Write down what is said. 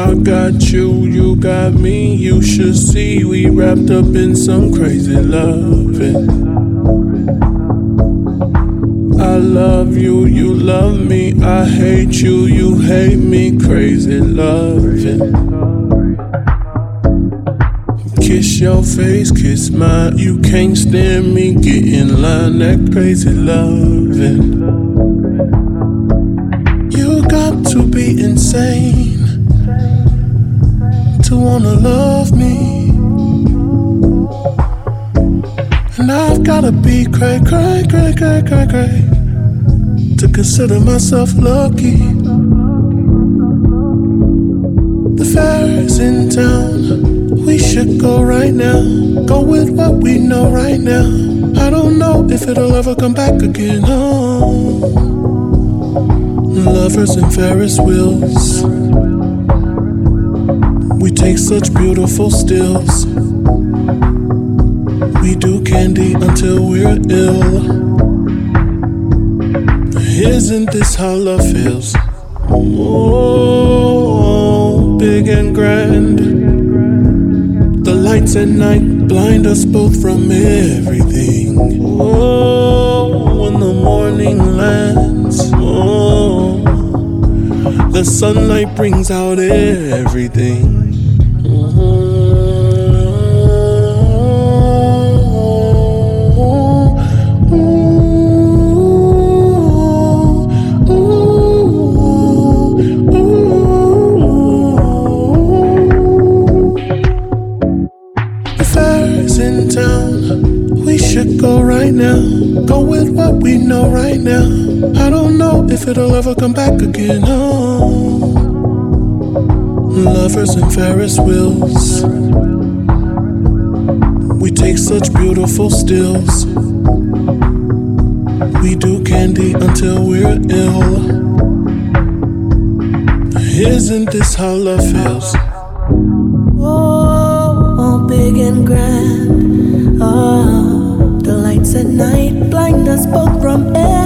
I got you, you got me. You should see we wrapped up in some crazy loving. I love you, you love me. I hate you, you hate me. Crazy loving. Kiss your face, kiss mine. You can't stand me. Get in line, that crazy loving. You got to be insane to wanna love me. And I've gotta be cray to consider myself lucky. The fair is in town, we should go right now. Go with what we know right now. I don't know if it'll ever come back again. Oh, lovers and Ferris wheels, we take such beautiful stills. We do candy until we're ill. Isn't this how love feels? Oh, big and grand. The lights at night blind us both from everything. Oh, when the morning lands, oh, the sunlight brings out everything. In town, we should go right now. Go with what we know right now. I don't know if it'll ever come back again. Oh, lovers and Ferris wheels, we take such beautiful stills. We do candy until we're ill. Isn't this how love feels? Oh, big and grand. Oh, the lights at night blind us both from air.